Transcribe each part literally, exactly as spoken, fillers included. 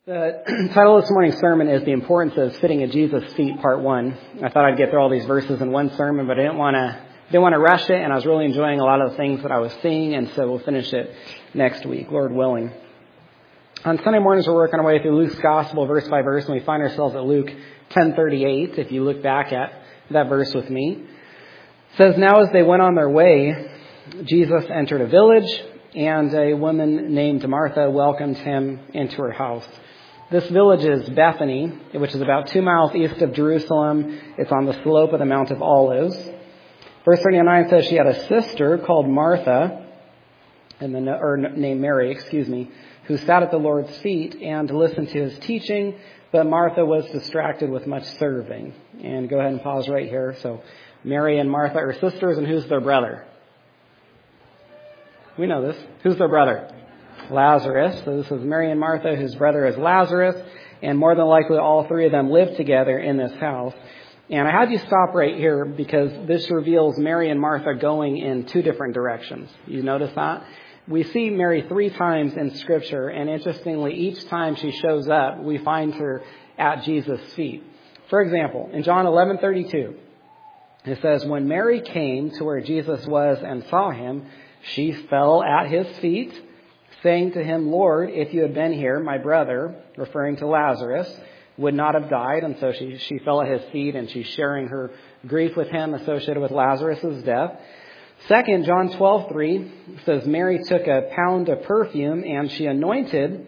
The title of this morning's sermon is The Importance of Sitting at Jesus' Feet, Part one. I thought I'd get through all these verses in one sermon, but I didn't want to didn't want to rush it, and I was really enjoying a lot of the things that I was seeing, and so we'll finish it next week, Lord willing. On Sunday mornings, we're working our way through Luke's Gospel, verse by verse, and we find ourselves at Luke ten thirty-eight, if you look back at that verse with me. It says, "Now as they went on their way, Jesus entered a village, and a woman named Martha welcomed him into her house. This village is Bethany, which is about two miles east of Jerusalem. It's on the slope of the Mount of Olives." Verse thirty-nine says she had a sister called Martha, and then, or named Mary, excuse me, who sat at the Lord's feet and listened to his teaching, but Martha was distracted with much serving. And go ahead and pause right here. So Mary and Martha are sisters, and who's their brother? We know this. Who's their brother? Lazarus. So this is Mary and Martha, whose brother is Lazarus, and more than likely all three of them live together in this house. And I had you stop right here because this reveals Mary and Martha going in two different directions. You notice that? We see Mary three times in Scripture, and interestingly, each time she shows up, we find her at Jesus' feet. For example, in John eleven thirty-two, it says, "When Mary came to where Jesus was and saw him, she fell at his feet, saying to him, 'Lord, if you had been here, my brother,'" referring to Lazarus, "would not have died." And so she, she fell at his feet, and she's sharing her grief with him associated with Lazarus' death. Second, John twelve three says, "Mary took a pound of perfume, and she anointed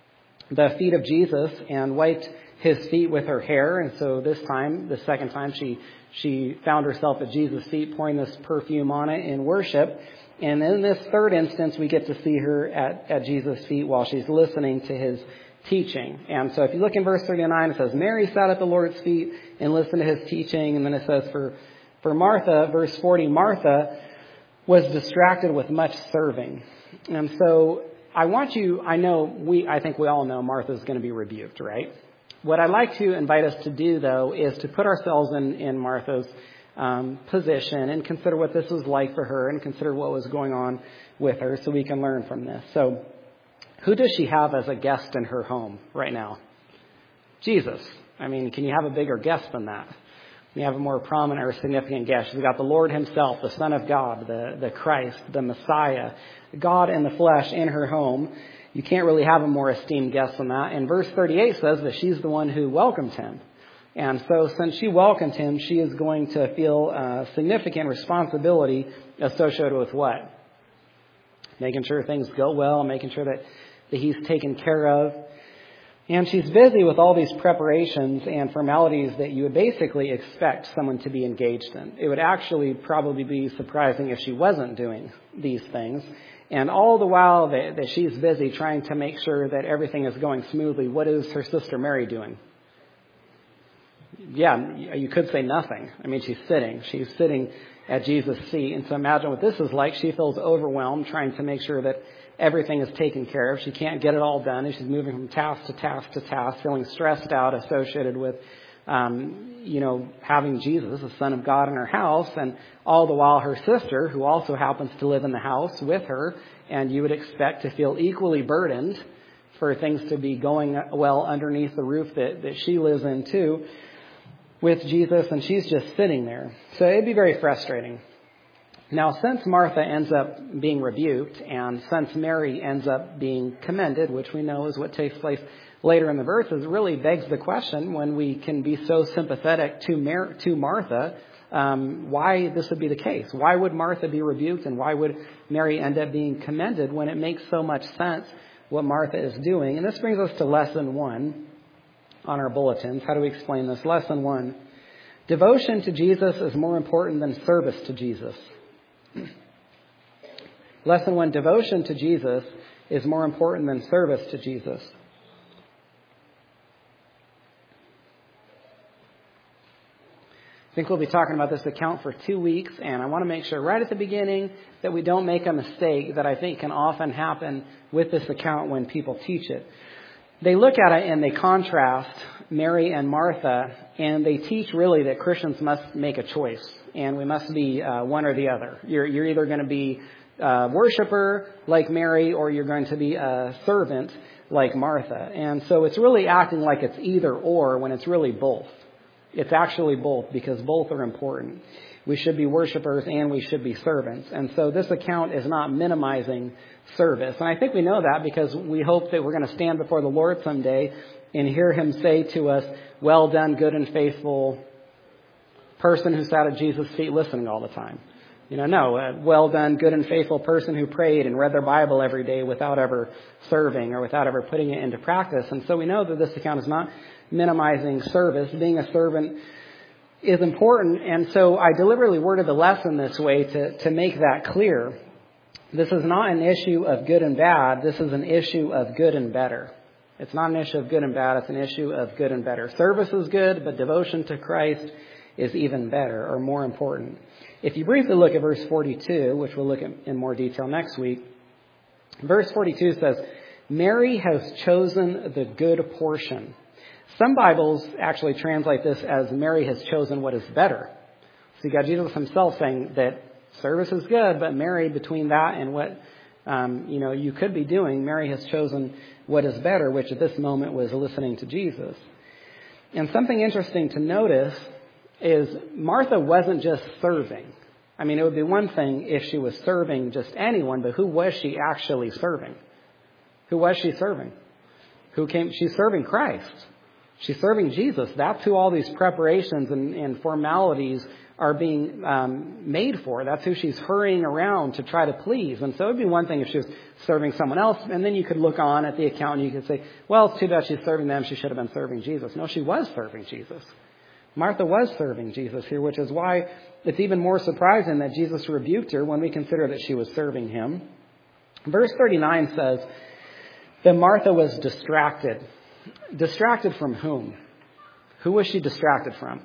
the feet of Jesus and wiped his feet with her hair." And so this time, the second time, she, she found herself at Jesus' feet, pouring this perfume on it in worship. And in this third instance, we get to see her at, at Jesus' feet while she's listening to his teaching. And so if you look in verse thirty-nine, it says, "Mary sat at the Lord's feet and listened to his teaching." And then it says for, for Martha, verse forty, "Martha was distracted with much serving." And so I want you, I know, we, I think we all know Martha's going to be rebuked, right? What I'd like to invite us to do, though, is to put ourselves in, in Martha's Um, position and consider what this was like for her and consider what was going on with her so we can learn from this. So who does she have as a guest in her home right now? Jesus. I mean, can you have a bigger guest than that? Can you have a more prominent or significant guest? She's got the Lord himself, the Son of God, the, the Christ, the Messiah, God in the flesh in her home. You can't really have a more esteemed guest than that. And verse thirty-eight says that she's the one who welcomed him. And so since she welcomed him, she is going to feel uh, significant responsibility associated with what? Making sure things go well, making sure that, that he's taken care of. And she's busy with all these preparations and formalities that you would basically expect someone to be engaged in. It would actually probably be surprising if she wasn't doing these things. And all the while that, that she's busy trying to make sure that everything is going smoothly, what is her sister Mary doing? Yeah, you could say nothing. I mean, she's sitting. She's sitting at Jesus' feet. And so imagine what this is like. She feels overwhelmed trying to make sure that everything is taken care of. She can't get it all done. And she's moving from task to task to task, feeling stressed out associated with, um, you know, having Jesus, the Son of God, in her house. And all the while her sister, who also happens to live in the house with her, and you would expect to feel equally burdened for things to be going well underneath the roof that, that she lives in too, with Jesus, and she's just sitting there. So it'd be very frustrating. Now, since Martha ends up being rebuked, and since Mary ends up being commended, which we know is what takes place later in the verses, it really begs the question, when we can be so sympathetic to, Mar- to Martha, um, why this would be the case. Why would Martha be rebuked, and why would Mary end up being commended when it makes so much sense what Martha is doing? And this brings us to lesson one on our bulletins. How do we explain this? Lesson one. Devotion to Jesus is more important than service to Jesus. Lesson one. Devotion to Jesus is more important than service to Jesus. I think we'll be talking about this account for two weeks, and I want to make sure right at the beginning that we don't make a mistake that I think can often happen with this account when people teach it. They look at it and they contrast Mary and Martha, and they teach really that Christians must make a choice, and we must be uh, one or the other. You're, you're either going to be a worshiper like Mary, or you're going to be a servant like Martha. And so it's really acting like it's either or when it's really both. It's actually both because both are important. We should be worshipers and we should be servants. And so this account is not minimizing service. And I think we know that because we hope that we're going to stand before the Lord someday and hear him say to us, well done, good and faithful person who sat at Jesus' feet listening all the time. You know, no, a well done, good and faithful person who prayed and read their Bible every day without ever serving or without ever putting it into practice. And so we know that this account is not minimizing service. Being a servant is important. And so I deliberately worded the lesson this way to, to make that clear. This is not an issue of good and bad. This is an issue of good and better. It's not an issue of good and bad. It's an issue of good and better. Service is good, but devotion to Christ is even better or more important. If you briefly look at verse forty-two, which we'll look at in more detail next week, verse forty-two says, Mary has chosen the good portion. Some Bibles actually translate this as Mary has chosen what is better. So you got Jesus himself saying that service is good, but Mary, between that and what um, you know you could be doing, Mary has chosen what is better, which at this moment was listening to Jesus. And something interesting to notice is Martha wasn't just serving. I mean, it would be one thing if she was serving just anyone, but who was she actually serving? Who was she serving? Who came? She's serving Christ. She's serving Jesus. That's who all these preparations and, and formalities are being um, made for. That's who she's hurrying around to try to please. And so it would be one thing if she was serving someone else, and then you could look on at the account and you could say, well, it's too bad she's serving them. She should have been serving Jesus. No, she was serving Jesus. Martha was serving Jesus here, which is why it's even more surprising that Jesus rebuked her when we consider that she was serving him. Verse thirty-nine says that Martha was distracted. Distracted from whom? Who was she distracted from?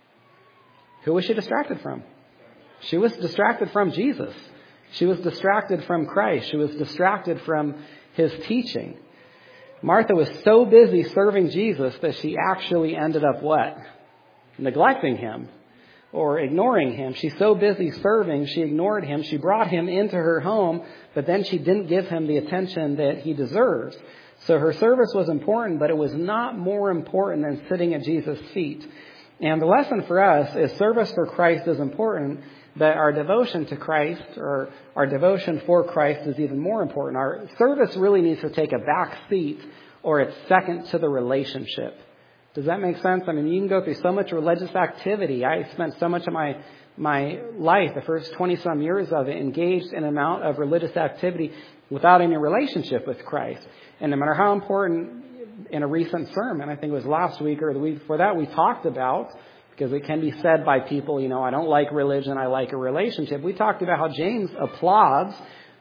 Who was she distracted from? She was distracted from Jesus. She was distracted from Christ. She was distracted from his teaching. Martha was so busy serving Jesus that she actually ended up what? Neglecting him or ignoring him. She's so busy serving, she ignored him. She brought him into her home, but then she didn't give him the attention that he deserves. So her service was important, but it was not more important than sitting at Jesus' feet. And the lesson for us is service for Christ is important, but our devotion to Christ or our devotion for Christ is even more important. Our service really needs to take a back seat or it's second to the relationship. Does that make sense? I mean, you can go through so much religious activity. I spent so much of my my life, the first twenty-some years of it, engaged in an amount of religious activity without any relationship with Christ. And no matter how important, in a recent sermon, I think it was last week or the week before that, we talked about, because it can be said by people, you know, I don't like religion, I like a relationship. We talked about how James applauds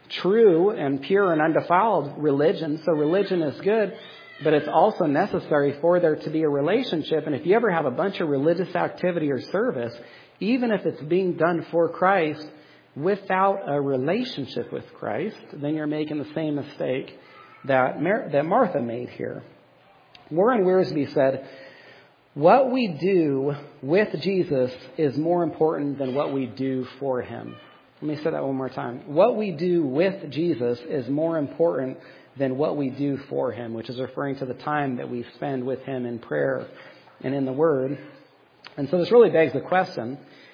true and pure and undefiled religion. So religion is good, but it's also necessary for there to be a relationship. And if you ever have a bunch of religious activity or service, even if it's being done for Christ without a relationship with Christ, then you're making the same mistake that Mar- that Martha made here. Warren Wiersbe said, what we do with Jesus is more important than what we do for him. Let me say that one more time. What we do with Jesus is more important than what we do for him, which is referring to the time that we spend with him in prayer and in the Word. And so this really begs the question.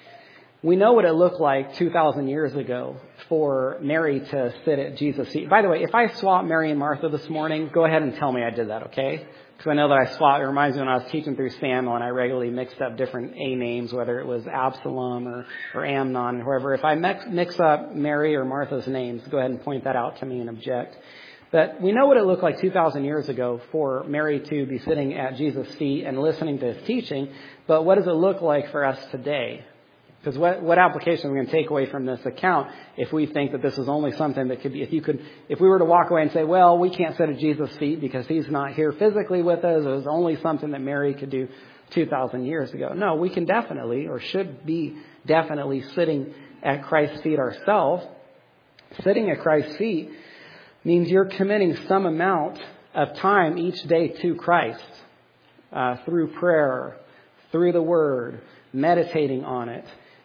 We know what it looked like two thousand years ago for Mary to sit at Jesus' feet. By the way, if I swap Mary and Martha this morning, go ahead and tell me I did that, okay? Because I know that I swapped. It reminds me when I was teaching through Samuel and I regularly mixed up different A names, whether it was Absalom or, or Amnon or whoever. If I mix, mix up Mary or Martha's names, go ahead and point that out to me and object. But we know what it looked like two thousand years ago for Mary to be sitting at Jesus' feet and listening to his teaching. But what does it look like for us today? Because what, what application are we going to take away from this account if we think that this is only something that could be, if you could, if we were to walk away and say, well, we can't sit at Jesus' feet because he's not here physically with us. It was only something that Mary could do two thousand years ago. No, we can definitely or should be definitely sitting at Christ's feet ourselves. Sitting at Christ's feet means you're committing some amount of time each day to Christ uh, through prayer, through the Word, meditating on it.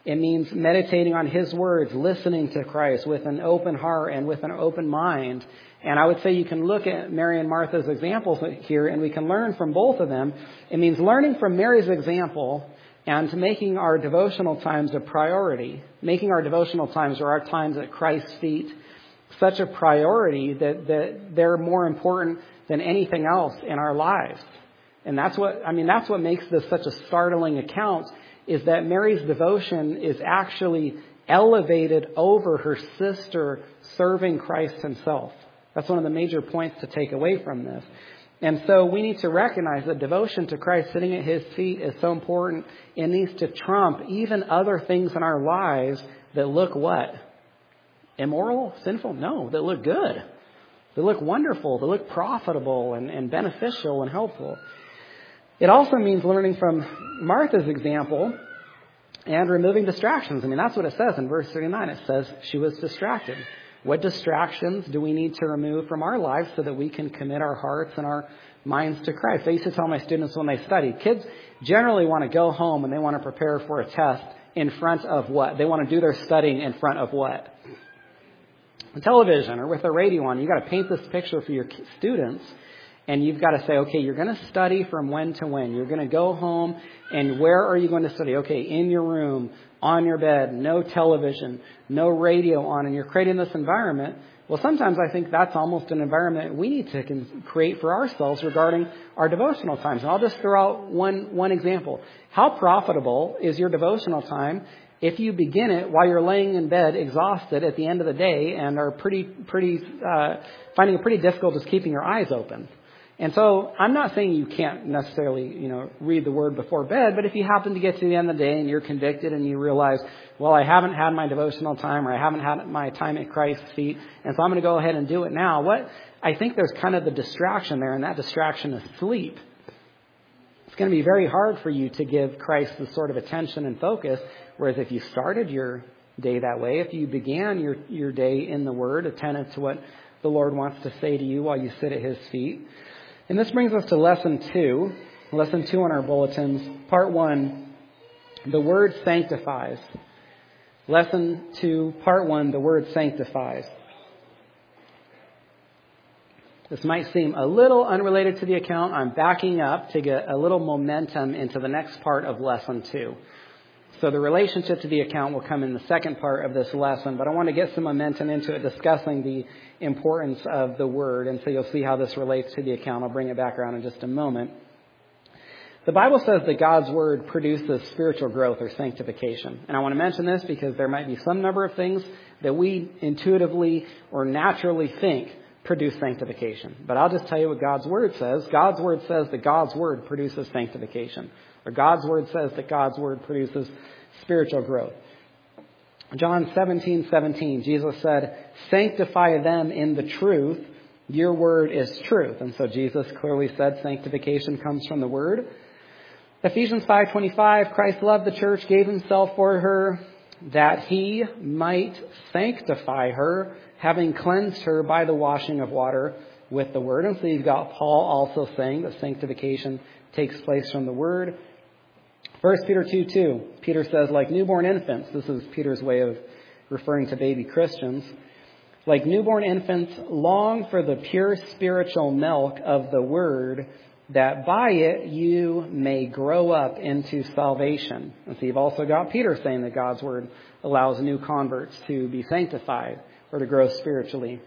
It means meditating on His words, listening to Christ with an open heart and with an open mind. And I would say you can look at Mary and Martha's examples here, and we can learn from both of them. It means learning from Mary's example and making our devotional times a priority, making our devotional times or our times at Christ's feet such a priority that, that they're more important than anything else in our lives. And that's what, I mean, that's what makes this such a startling account, is that Mary's devotion is actually elevated over her sister serving Christ Himself. That's one of the major points to take away from this. And so we need to recognize that devotion to Christ sitting at His feet is so important. It needs to trump even other things in our lives that look what? Immoral? Sinful? No, that look good. That look wonderful. That look profitable and, and beneficial and helpful. It also means learning from Martha's example and removing distractions. I mean, that's what it says in verse thirty-nine. It says she was distracted. What distractions do we need to remove from our lives so that we can commit our hearts and our minds to Christ? I used to tell my students when they study, kids generally want to go home and they want to prepare for a test in front of what? They want to do their studying in front of what? The television or with the radio on. You've got to paint this picture for your students. And you've got to say, okay, you're going to study from when to when. You're going to go home, and where are you going to study? Okay, in your room, on your bed, no television, no radio on, and you're creating this environment. Well, sometimes I think that's almost an environment we need to create for ourselves regarding our devotional times. And I'll just throw out one, one example. How profitable is your devotional time if you begin it while you're laying in bed exhausted at the end of the day and are pretty, pretty, uh, finding it pretty difficult just keeping your eyes open? And so I'm not saying you can't necessarily, you know, read the Word before bed, but if you happen to get to the end of the day and you're convicted and you realize, well, I haven't had my devotional time or I haven't had my time at Christ's feet, and so I'm going to go ahead and do it now. What I think there's kind of the distraction there, and that distraction is sleep. It's going to be very hard for you to give Christ the sort of attention and focus, whereas if you started your day that way, if you began your, your day in the Word, attentive to what the Lord wants to say to you while you sit at His feet. And this brings us to lesson two, lesson two on our bulletins. Part one, the Word sanctifies. Lesson two, part one, the Word sanctifies. This might seem a little unrelated to the account. I'm backing up to get a little momentum into the next part of lesson two. So the relationship to the account will come in the second part of this lesson, but I want to get some momentum into it, discussing the importance of the Word, and so you'll see how this relates to the account. I'll bring it back around in just a moment. The Bible says that God's Word produces spiritual growth or sanctification. And I want to mention this because there might be some number of things that we intuitively or naturally think produce sanctification. But I'll just tell you what God's Word says. God's Word says that God's Word produces sanctification. Or God's Word says that God's Word produces spiritual growth. John seventeen seventeen, Jesus said, "Sanctify them in the truth. Your word is truth." And so Jesus clearly said sanctification comes from the Word. Ephesians five twenty-five, Christ loved the church, gave Himself for her, that He might sanctify her, having cleansed her by the washing of water with the Word. And so you've got Paul also saying that sanctification takes place from the Word. First Peter two two, Peter says, like newborn infants, this is Peter's way of referring to baby Christians, like newborn infants, long for the pure spiritual milk of the Word, that by it you may grow up into salvation. And so you've also got Peter saying that God's Word allows new converts to be sanctified or to grow spiritually.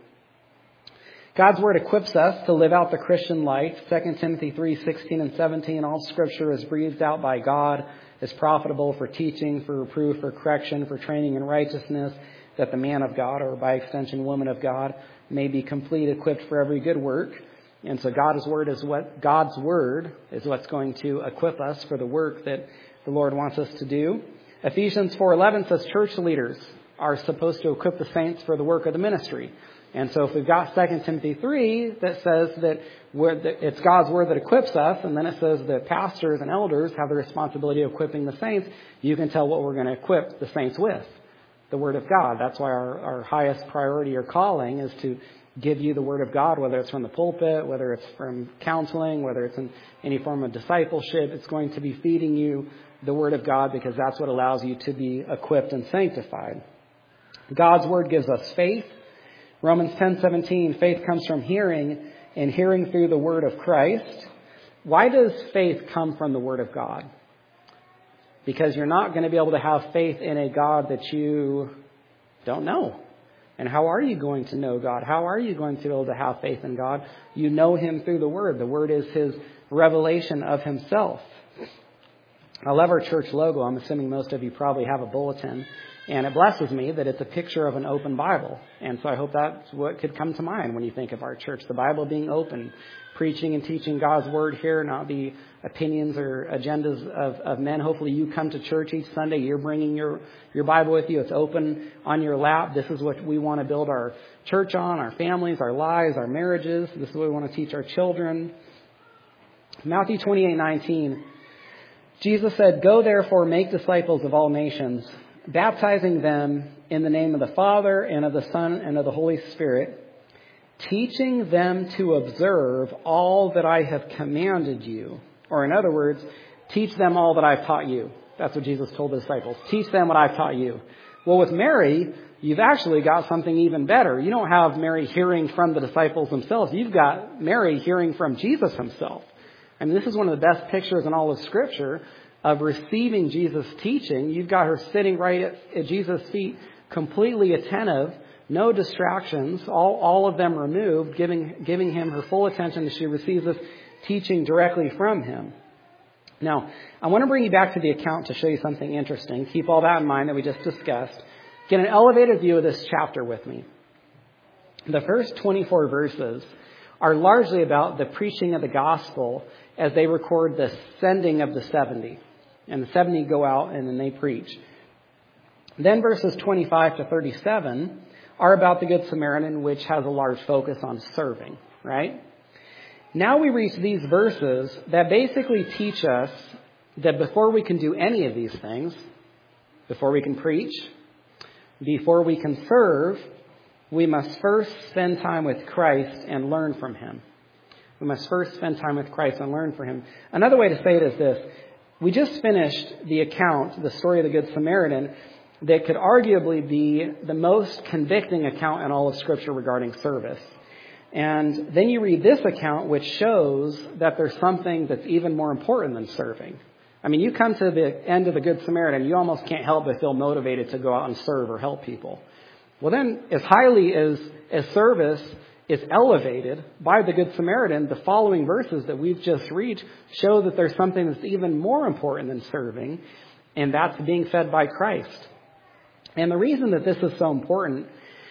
God's Word equips us to live out the Christian life. Second Timothy three sixteen and seventeen, all Scripture is breathed out by God, is profitable for teaching, for reproof, for correction, for training in righteousness, that the man of God, or by extension woman of God, may be complete, equipped for every good work. And so God's Word is what God's Word is what's going to equip us for the work that the Lord wants us to do. Ephesians four eleven says church leaders are supposed to equip the saints for the work of the ministry. And so if we've got Second Timothy three that says that it's God's Word that equips us, and then it says that pastors and elders have the responsibility of equipping the saints, you can tell what we're going to equip the saints with, the Word of God. That's why our, our highest priority or calling is to give you the Word of God, whether it's from the pulpit, whether it's from counseling, whether it's in any form of discipleship. It's going to be feeding you the Word of God because that's what allows you to be equipped and sanctified. God's Word gives us faith. Romans ten seventeen, faith comes from hearing, and hearing through the Word of Christ. Why does faith come from the Word of God? Because you're not going to be able to have faith in a God that you don't know. And how are you going to know God? How are you going to be able to have faith in God? You know Him through the Word. The Word is His revelation of Himself. I love our church logo. I'm assuming most of you probably have a bulletin. And it blesses me that it's a picture of an open Bible. And so I hope that's what could come to mind when you think of our church. The Bible being open, preaching and teaching God's Word here, not the opinions or agendas of, of men. Hopefully you come to church each Sunday. You're bringing your, your Bible with you. It's open on your lap. This is what we want to build our church on, our families, our lives, our marriages. This is what we want to teach our children. Matthew twenty-eight nineteen. Jesus said, "Go therefore, make disciples of all nations, baptizing them in the name of the Father and of the Son and of the Holy Spirit, teaching them to observe all that I have commanded you." Or in other words, teach them all that I've taught you. That's what Jesus told the disciples. Teach them what I've taught you. Well, with Mary, you've actually got something even better. You don't have Mary hearing from the disciples themselves. You've got Mary hearing from Jesus Himself. I mean, this is one of the best pictures in all of Scripture of receiving Jesus' teaching. You've got her sitting right at, at Jesus' feet, completely attentive, no distractions, all, all of them removed, giving, giving Him her full attention as she receives this teaching directly from Him. Now, I want to bring you back to the account to show you something interesting. Keep all that in mind that we just discussed. Get an elevated view of this chapter with me. The first twenty-four verses are largely about the preaching of the gospel as they record the sending of the seventy. And the seventy go out and then they preach. Then verses twenty-five to thirty-seven are about the Good Samaritan, which has a large focus on serving, right? Now we reach these verses that basically teach us that before we can do any of these things, before we can preach, before we can serve, we must first spend time with Christ and learn from Him. We must first spend time with Christ and learn from Him. Another way to say it is this. We just finished the account, the story of the Good Samaritan, that could arguably be the most convicting account in all of Scripture regarding service. And then you read this account, which shows that there's something that's even more important than serving. I mean, you come to the end of the Good Samaritan, you almost can't help but feel motivated to go out and serve or help people. Well, then, as highly as, as service is elevated by the Good Samaritan, the following verses that we've just read show that there's something that's even more important than serving, and that's being fed by Christ. And the reason that this is so important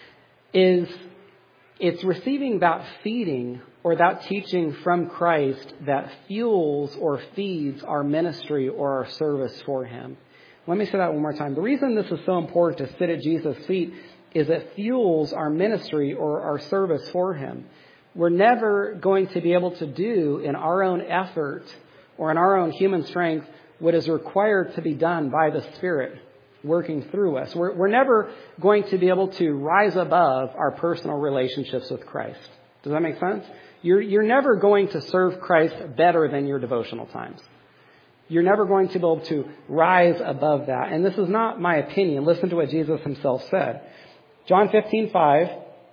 is it's receiving that feeding or that teaching from Christ that fuels or feeds our ministry or our service for Him. Let me say that one more time. The reason this is so important to sit at Jesus' feet is it fuels our ministry or our service for Him. We're never going to be able to do in our own effort or in our own human strength what is required to be done by the Spirit working through us. We're, we're never going to be able to rise above our personal relationships with Christ. Does that make sense? You're, you're never going to serve Christ better than your devotional times. You're never going to be able to rise above that. And this is not my opinion. Listen to what Jesus Himself said. John fifteen five,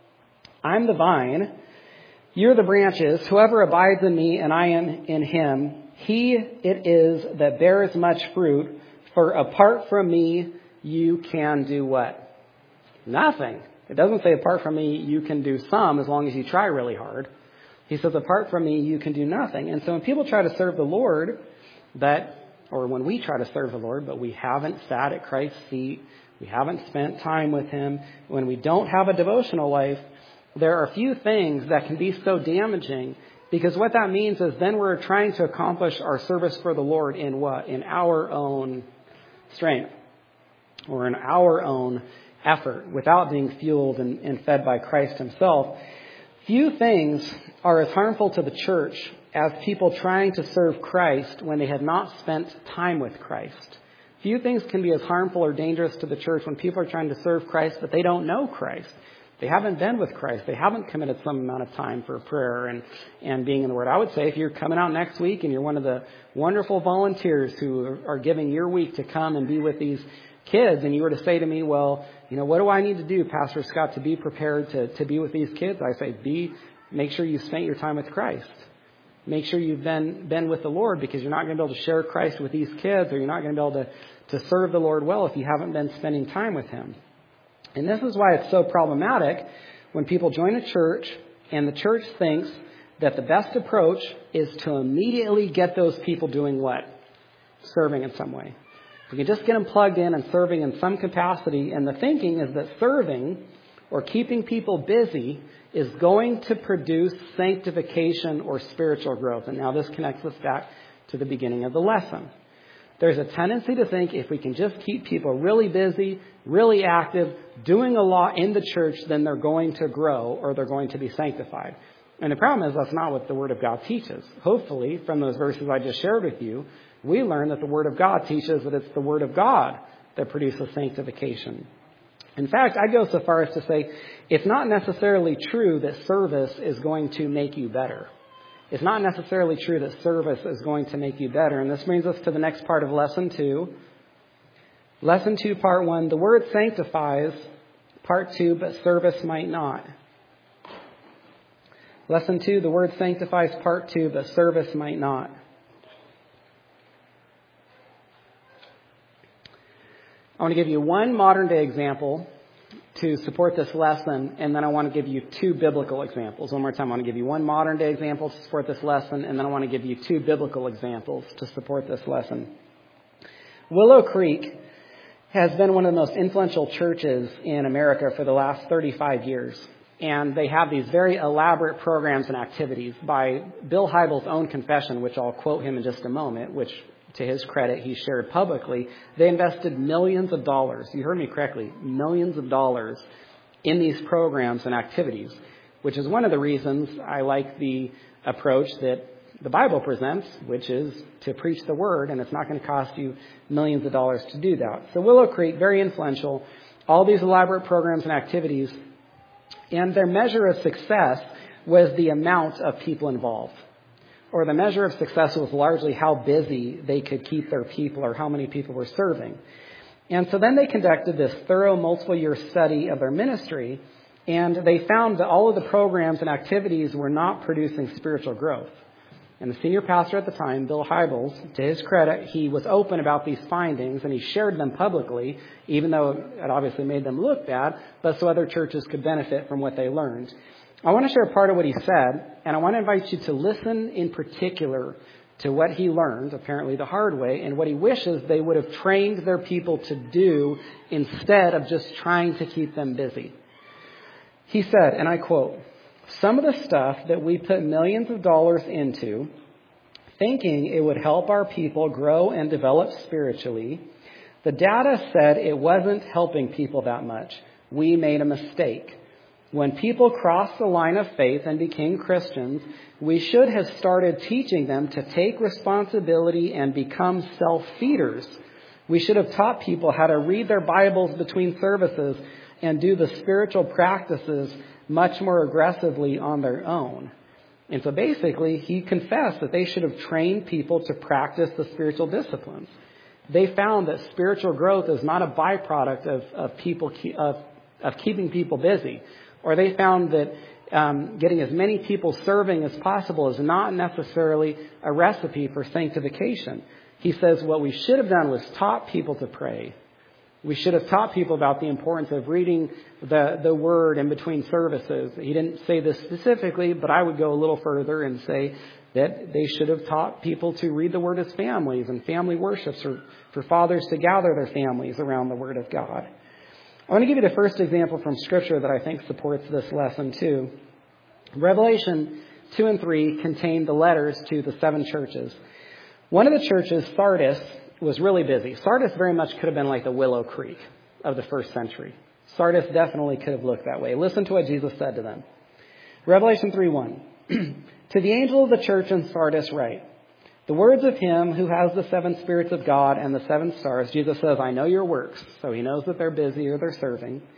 I'm the vine, you're the branches. Whoever abides in me and I am in him, he it is that bears much fruit. For apart from me, you can do what? Nothing. It doesn't say apart from me, you can do some as long as you try really hard. He says apart from me, you can do nothing. And so when people try to serve the Lord, that, or when we try to serve the Lord, but we haven't sat at Christ's feet, we haven't spent time with Him, when we don't have a devotional life, there are a few things that can be so damaging, because what that means is then we're trying to accomplish our service for the Lord in what? In our own strength or in our own effort without being fueled and, and fed by Christ Himself. Few things are as harmful to the church as people trying to serve Christ when they have not spent time with Christ. Few things can be as harmful or dangerous to the church when people are trying to serve Christ, but they don't know Christ. They haven't been with Christ. They haven't committed some amount of time for prayer and, and being in the Word. I would say if you're coming out next week and you're one of the wonderful volunteers who are giving your week to come and be with these kids, and you were to say to me, well, you know, what do I need to do, Pastor Scott, to be prepared to, to be with these kids? I say, be, make sure you spent your time with Christ. Make sure you've been, been with the Lord, because you're not going to be able to share Christ with these kids, or you're not going to be able to, to serve the Lord well if you haven't been spending time with Him. And this is why it's so problematic when people join a church and the church thinks that the best approach is to immediately get those people doing what? Serving in some way. We can just get them plugged in and serving in some capacity. And the thinking is that serving or keeping people busy is going to produce sanctification or spiritual growth. And now this connects us back to the beginning of the lesson. There's a tendency to think if we can just keep people really busy, really active, doing a lot in the church, then they're going to grow or they're going to be sanctified. And the problem is that's not what the Word of God teaches. Hopefully, from those verses I just shared with you, we learn that the Word of God teaches that it's the Word of God that produces sanctification. In fact, I go so far as to say it's not necessarily true that service is going to make you better. It's not necessarily true that service is going to make you better. And this brings us to the next part of Lesson two. Lesson two, Part one, the Word sanctifies. Part two, but service might not. Lesson two, the Word sanctifies. Part two, but service might not. I want to give you one modern day example to support this lesson, and then I want to give you two biblical examples. One more time, I want to give you one modern day example to support this lesson, and then I want to give you two biblical examples to support this lesson. Willow Creek has been one of the most influential churches in America for the last thirty-five years. And they have these very elaborate programs and activities. By Bill Hybels' own confession, which I'll quote him in just a moment, which to his credit he shared publicly, they invested millions of dollars. You heard me correctly, millions of dollars in these programs and activities, which is one of the reasons I like the approach that the Bible presents, which is to preach the Word, and it's not going to cost you millions of dollars to do that. So Willow Creek, very influential, all these elaborate programs and activities, and their measure of success was the amount of people involved. Or the measure of success was largely how busy they could keep their people or how many people were serving. And so then they conducted this thorough multiple-year study of their ministry, and they found that all of the programs and activities were not producing spiritual growth. And the senior pastor at the time, Bill Hybels, to his credit, he was open about these findings, and he shared them publicly, even though it obviously made them look bad, but so other churches could benefit from what they learned. I want to share part of what he said, and I want to invite you to listen in particular to what he learned, apparently the hard way, and what he wishes they would have trained their people to do instead of just trying to keep them busy. He said, and I quote, "Some of the stuff that we put millions of dollars into, thinking it would help our people grow and develop spiritually, the data said it wasn't helping people that much. We made a mistake. When people crossed the line of faith and became Christians, we should have started teaching them to take responsibility and become self-feeders. We should have taught people how to read their Bibles between services and do the spiritual practices much more aggressively on their own." And so basically, he confessed that they should have trained people to practice the spiritual disciplines. They found that spiritual growth is not a byproduct of, of people of, of keeping people busy. Or they found that um, getting as many people serving as possible is not necessarily a recipe for sanctification. He says what we should have done was taught people to pray. We should have taught people about the importance of reading the, the Word in between services. He didn't say this specifically, but I would go a little further and say that they should have taught people to read the Word as families and family worships, or for fathers to gather their families around the Word of God. I want to give you the first example from Scripture that I think supports this lesson too. Revelation two and three contain the letters to the seven churches. One of the churches, Sardis, was really busy. Sardis very much could have been like the Willow Creek of the first century. Sardis definitely could have looked that way. Listen to what Jesus said to them. Revelation three one. "To the angel of the church in Sardis write, the words of him who has the seven spirits of God and the seven stars." Jesus says, "I know your works." So he knows that they're busy or they're serving.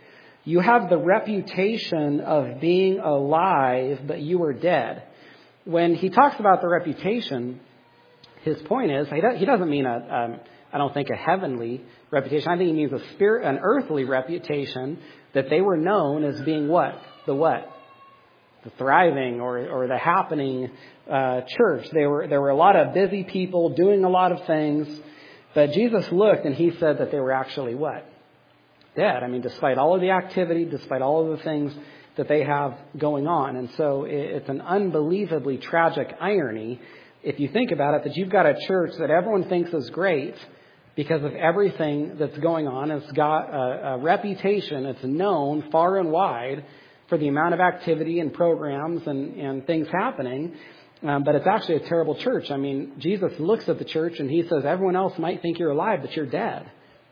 You have the reputation of being alive, but you were dead. When he talks about the reputation, his point is, he doesn't mean, a, um, I don't think, a heavenly reputation. I think he means a spirit, an earthly reputation, that they were known as being what? The what? The thriving or, or the happening uh, church. They were, there were a lot of busy people doing a lot of things. But Jesus looked and he said that they were actually what? Dead. I mean, despite all of the activity, despite all of the things that they have going on. And so it's an unbelievably tragic irony, if you think about it, that you've got a church that everyone thinks is great because of everything that's going on. It's got a, a reputation. It's known far and wide for the amount of activity and programs and, and things happening. Um, but it's actually a terrible church. I mean, Jesus looks at the church and he says, everyone else might think you're alive, but you're dead.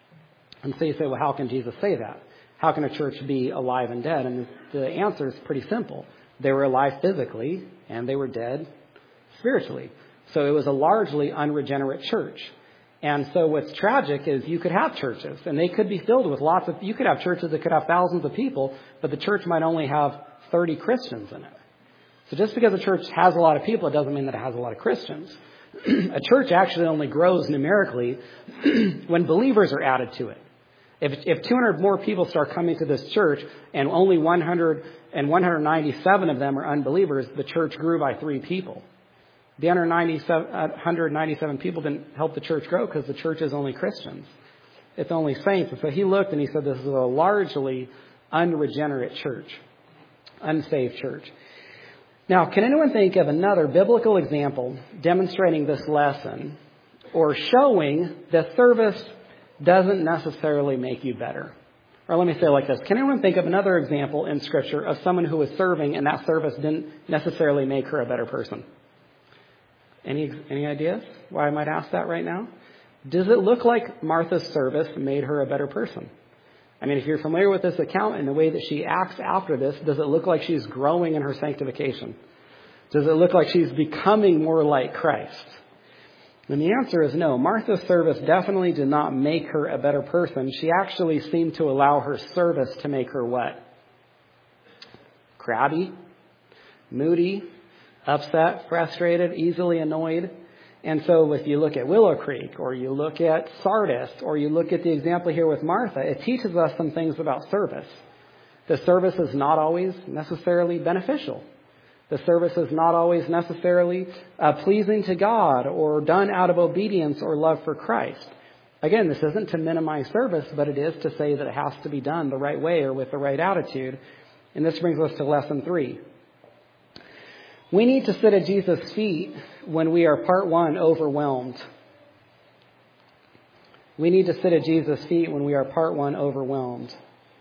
And so you say, well, how can Jesus say that? How can a church be alive and dead? And the answer is pretty simple. They were alive physically and they were dead spiritually. So it was a largely unregenerate church. And so what's tragic is you could have churches and they could be filled with lots of, you could have churches that could have thousands of people, but the church might only have thirty Christians in it. So just because a church has a lot of people, it doesn't mean that it has a lot of Christians. A church actually only grows numerically when believers are added to it. If, if two hundred more people start coming to this church and only one hundred and one hundred ninety-seven of them are unbelievers, the church grew by three people. The one hundred ninety-seven people didn't help the church grow because the church is only Christians. It's only saints. And so he looked and he said, this is a largely unregenerate church, unsaved church. Now, can anyone think of another biblical example demonstrating this lesson or showing that service doesn't necessarily make you better? Or let me say it like this. Can anyone think of another example in Scripture of someone who was serving and that service didn't necessarily make her a better person? Any any ideas why I might ask that right now? Does it look like Martha's service made her a better person? I mean, if you're familiar with this account and the way that she acts after this, does it look like she's growing in her sanctification? Does it look like she's becoming more like Christ? And the answer is no. Martha's service definitely did not make her a better person. She actually seemed to allow her service to make her what? Crabby, moody, upset, frustrated, easily annoyed. And so if you look at Willow Creek or you look at Sardis or you look at the example here with Martha, it teaches us some things about service. The service is not always necessarily beneficial. The service is not always necessarily uh, pleasing to God or done out of obedience or love for Christ. Again, this isn't to minimize service, but it is to say that it has to be done the right way or with the right attitude. And this brings us to lesson three. We need to sit at Jesus' feet when we are, part one, overwhelmed. We need to sit at Jesus' feet when we are, part one, overwhelmed.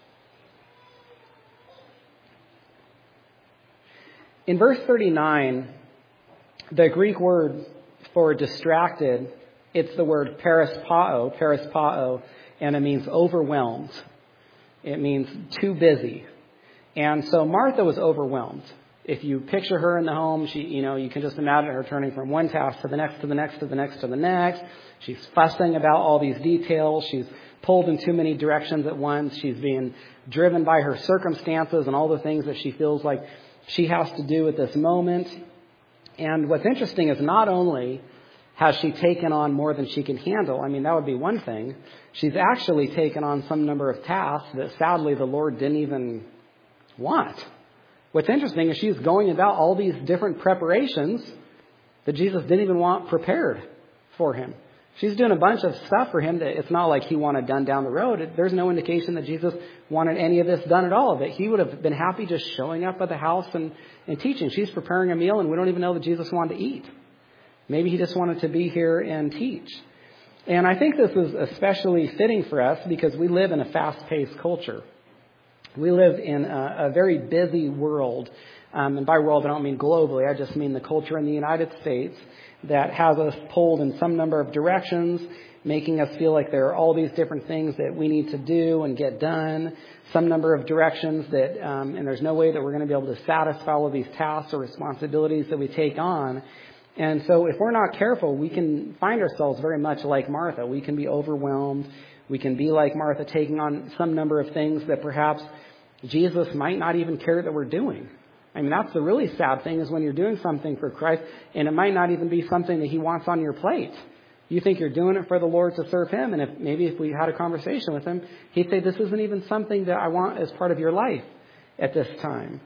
In verse thirty-nine, the Greek word for distracted, it's the word perispao, perispao, and it means overwhelmed. It means too busy. And so Martha was overwhelmed. If you picture her in the home, she, you know, you can just imagine her turning from one task to the next, to the next, to the next, to the next. She's fussing about all these details. She's pulled in too many directions at once. She's being driven by her circumstances and all the things that she feels like she has to do at this moment. And what's interesting is not only has she taken on more than she can handle, I mean, that would be one thing. She's actually taken on some number of tasks that sadly the Lord didn't even want. What's interesting is she's going about all these different preparations that Jesus didn't even want prepared for him. She's doing a bunch of stuff for him that it's not like he wanted done down the road. There's no indication that Jesus wanted any of this done at all. That he would have been happy just showing up at the house and, and teaching. She's preparing a meal and we don't even know that Jesus wanted to eat. Maybe he just wanted to be here and teach. And I think this is especially fitting for us because we live in a fast-paced culture. We live in a, a very busy world. Um, and by world, I don't mean globally. I just mean the culture in the United States that has us pulled in some number of directions, making us feel like there are all these different things that we need to do and get done, some number of directions that, um, and there's no way that we're going to be able to satisfy all of these tasks or responsibilities that we take on. And so if we're not careful, we can find ourselves very much like Martha. We can be overwhelmed. We can be like Martha, taking on some number of things that perhaps Jesus might not even care that we're doing. I mean, that's the really sad thing, is when you're doing something for Christ and it might not even be something that he wants on your plate. You think you're doing it for the Lord to serve him, and if maybe if we had a conversation with him, he'd say, this isn't even something that I want as part of your life at this time.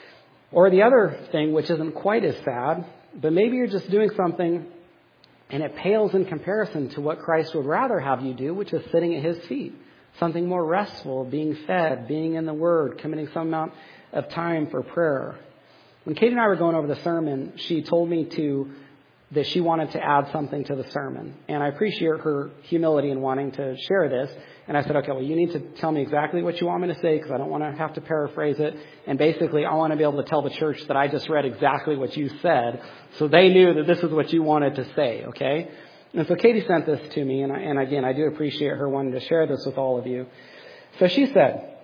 Or the other thing, which isn't quite as sad, but maybe you're just doing something and it pales in comparison to what Christ would rather have you do, which is sitting at his feet. Something more restful, being fed, being in the Word, committing some amount of time for prayer. When Katie and I were going over the sermon, she told me to that she wanted to add something to the sermon. And I appreciate her humility in wanting to share this. And I said, okay, well, you need to tell me exactly what you want me to say, because I don't want to have to paraphrase it. And basically, I want to be able to tell the church that I just read exactly what you said, so they knew that this is what you wanted to say, okay? And so Katie sent this to me, and, I, and again, I do appreciate her wanting to share this with all of you. So she said,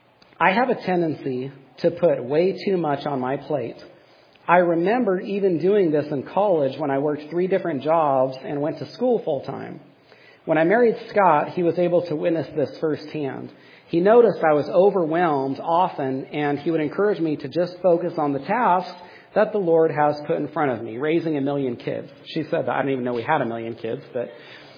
I have a tendency to put way too much on my plate. I remember even doing this in college when I worked three different jobs and went to school full time. When I married Scott, he was able to witness this firsthand. He noticed I was overwhelmed often, and he would encourage me to just focus on the tasks that the Lord has put in front of me, raising a million kids. She said that. I didn't even know we had a million kids, but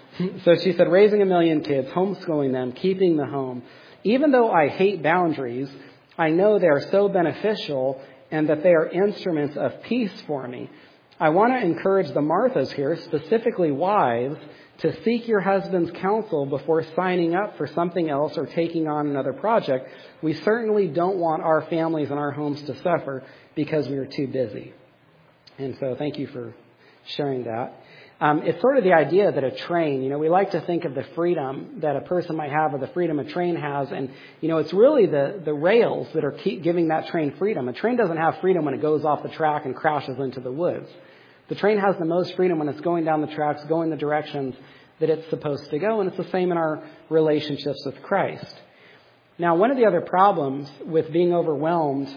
so she said, raising a million kids, homeschooling them, keeping the home. Even though I hate boundaries, I know they are so beneficial and that they are instruments of peace for me. I want to encourage the Marthas here, specifically wives, to seek your husband's counsel before signing up for something else or taking on another project. We certainly don't want our families and our homes to suffer because we are too busy. And so thank you for sharing that. Um, it's sort of the idea that a train, you know, we like to think of the freedom that a person might have or the freedom a train has. And, you know, it's really the, the rails that are keep giving that train freedom. A train doesn't have freedom when it goes off the track and crashes into the woods. The train has the most freedom when it's going down the tracks, going the directions that it's supposed to go. And it's the same in our relationships with Christ. Now, one of the other problems with being overwhelmed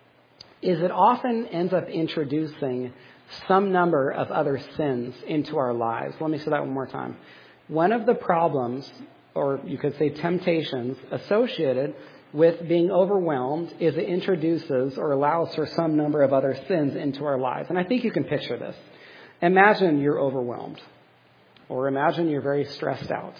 is it often ends up introducing some number of other sins into our lives. Let me say that one more time. One of the problems, or you could say temptations, associated with being overwhelmed is it introduces or allows for some number of other sins into our lives. And I think you can picture this. Imagine you're overwhelmed, or imagine you're very stressed out.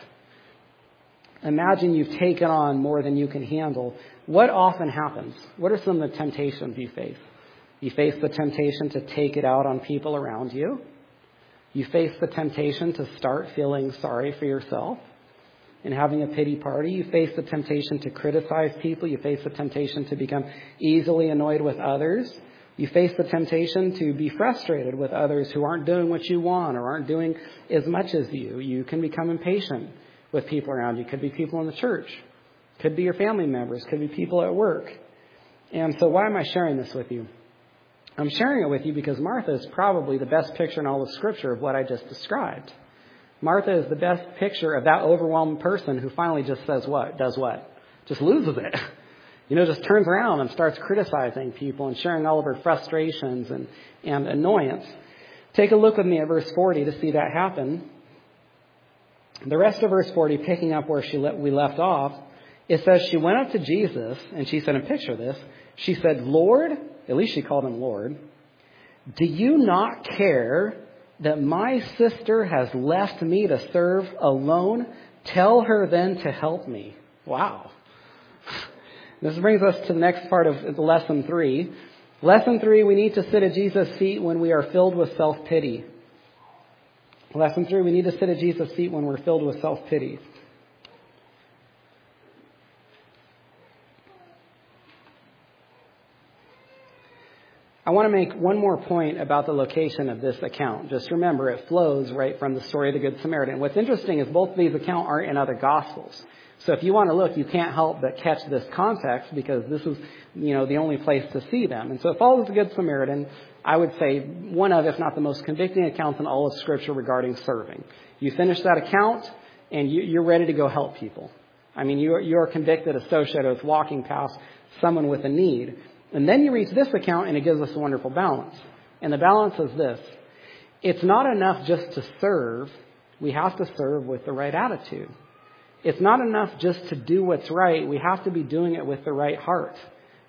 Imagine you've taken on more than you can handle. What often happens? What are some of the temptations you face? You face the temptation to take it out on people around you. You face the temptation to start feeling sorry for yourself and having a pity party. You face the temptation to criticize people. You face the temptation to become easily annoyed with others. You face the temptation to be frustrated with others who aren't doing what you want or aren't doing as much as you. You can become impatient with people around you. Could be people in the church. Could be your family members. Could be people at work. And so why am I sharing this with you? I'm sharing it with you because Martha is probably the best picture in all of Scripture of what I just described. Martha is the best picture of that overwhelmed person who finally just says what? Does what? Just loses it. You know, just turns around and starts criticizing people and sharing all of her frustrations and, and annoyance. Take a look with me at verse forty to see that happen. The rest of verse forty, picking up where she le- we left off, it says she went up to Jesus and she said, and picture this, she said, Lord, at least she called him Lord, do you not care that my sister has left me to serve alone? Tell her then to help me. Wow. This brings us to the next part of lesson three. Lesson three, we need to sit at Jesus' feet when we are filled with self-pity. Lesson three, we need to sit at Jesus' feet when we're filled with self-pity. I want to make one more point about the location of this account. Just remember, it flows right from the story of the Good Samaritan. What's interesting is both of these accounts aren't in other Gospels. So if you want to look, you can't help but catch this context because this is, you know, the only place to see them. And so it follows the Good Samaritan, I would say, one of, if not the most convicting accounts in all of Scripture regarding serving. You finish that account and you, you're ready to go help people. I mean, you're, you're convicted, associated with walking past someone with a need. And then you reach this account and it gives us a wonderful balance. And the balance is this. It's not enough just to serve. We have to serve with the right attitude. It's not enough just to do what's right. We have to be doing it with the right heart.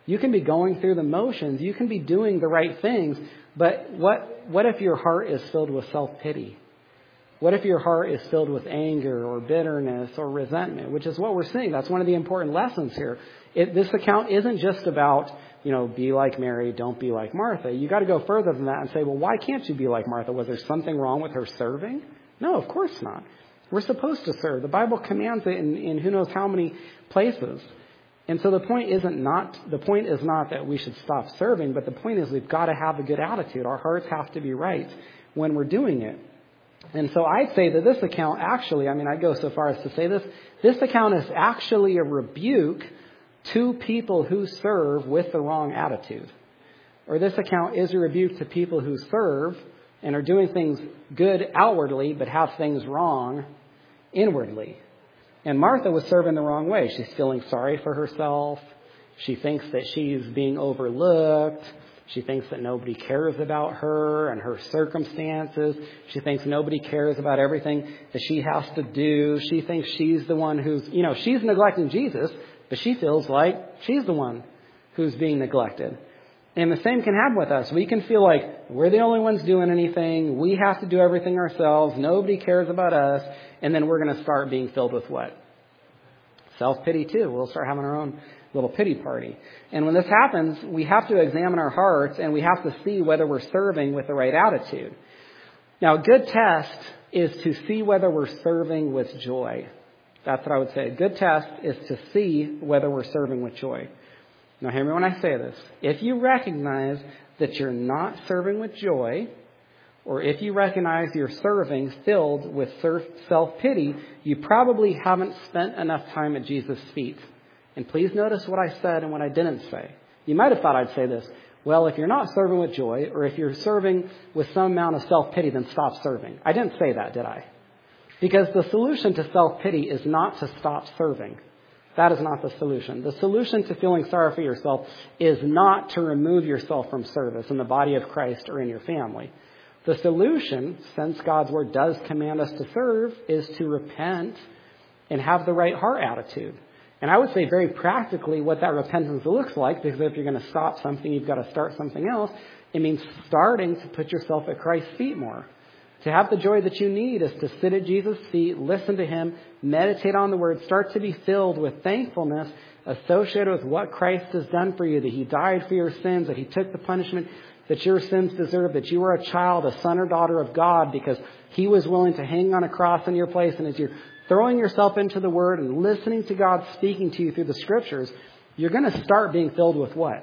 You can be going through the motions. You can be doing the right things. But what, what if your heart is filled with self-pity? What if your heart is filled with anger or bitterness or resentment, which is what we're seeing? That's one of the important lessons here. It, this account isn't just about, you know, be like Mary, don't be like Martha. You got to go further than that and say, well, why can't you be like Martha? Was there something wrong with her serving? No, of course not. We're supposed to serve. The Bible commands it in, in who knows how many places. And so the point isn't not, the point is not that we should stop serving, but the point is we've got to have a good attitude. Our hearts have to be right when we're doing it. And so I'd say that this account actually, I mean, I'd go so far as to say this, this account is actually a rebuke to people who serve with the wrong attitude. Or this account is a rebuke to people who serve and are doing things good outwardly, but have things wrong inwardly. And Martha was serving the wrong way. She's feeling sorry for herself. She thinks that she's being overlooked. She thinks that nobody cares about her and her circumstances. She thinks nobody cares about everything that she has to do. She thinks she's the one who's, you know, she's neglecting Jesus, but she feels like she's the one who's being neglected. And the same can happen with us. We can feel like we're the only ones doing anything. We have to do everything ourselves. Nobody cares about us. And then we're going to start being filled with what? Self-pity too. We'll start having our own little pity party. And when this happens, we have to examine our hearts and we have to see whether we're serving with the right attitude. Now, a good test is to see whether we're serving with joy. That's what I would say. A good test is to see whether we're serving with joy. Now, hear me when I say this. If you recognize that you're not serving with joy, or if you recognize you're serving filled with self-pity, you probably haven't spent enough time at Jesus' feet. And please notice what I said and what I didn't say. You might have thought I'd say this. Well, if you're not serving with joy, or if you're serving with some amount of self-pity, then stop serving. I didn't say that, did I? Because the solution to self-pity is not to stop serving. That is not the solution. The solution to feeling sorry for yourself is not to remove yourself from service in the body of Christ or in your family. The solution, since God's word does command us to serve, is to repent and have the right heart attitude. And I would say very practically what that repentance looks like, because if you're going to stop something, you've got to start something else. It means starting to put yourself at Christ's feet more. To have the joy that you need is to sit at Jesus' feet, listen to him, meditate on the word, start to be filled with thankfulness associated with what Christ has done for you, that he died for your sins, that he took the punishment that your sins deserve, that you are a child, a son or daughter of God because he was willing to hang on a cross in your place. And as you're throwing yourself into the word and listening to God speaking to you through the scriptures, you're going to start being filled with what?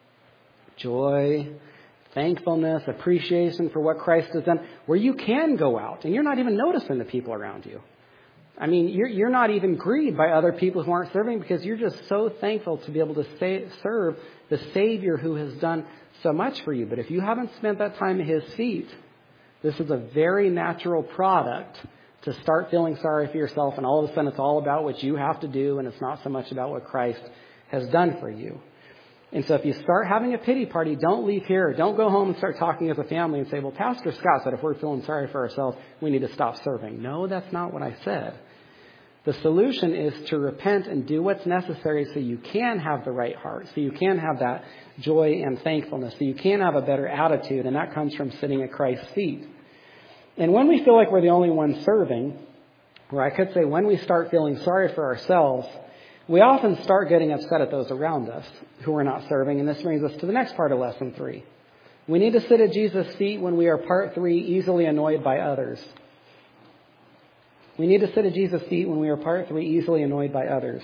Joy, thankfulness, appreciation for what Christ has done, where you can go out and you're not even noticing the people around you. I mean, you're, you're not even grieved by other people who aren't serving because you're just so thankful to be able to say, serve the Savior who has done so much for you. But if you haven't spent that time at his feet, this is a very natural product to start feeling sorry for yourself, and all of a sudden it's all about what you have to do, and it's not so much about what Christ has done for you. And so if you start having a pity party, don't leave here. Don't go home and start talking as a family and say, well, Pastor Scott said if we're feeling sorry for ourselves, we need to stop serving. No, that's not what I said. The solution is to repent and do what's necessary so you can have the right heart, so you can have that joy and thankfulness, so you can have a better attitude, and that comes from sitting at Christ's feet. And when we feel like we're the only ones serving, or I could say when we start feeling sorry for ourselves, we often start getting upset at those around us who are not serving, and this brings us to the next part of lesson three. We need to sit at Jesus' feet when we are, part three, easily annoyed by others. We need to sit at Jesus' feet when we are, part three, easily annoyed by others.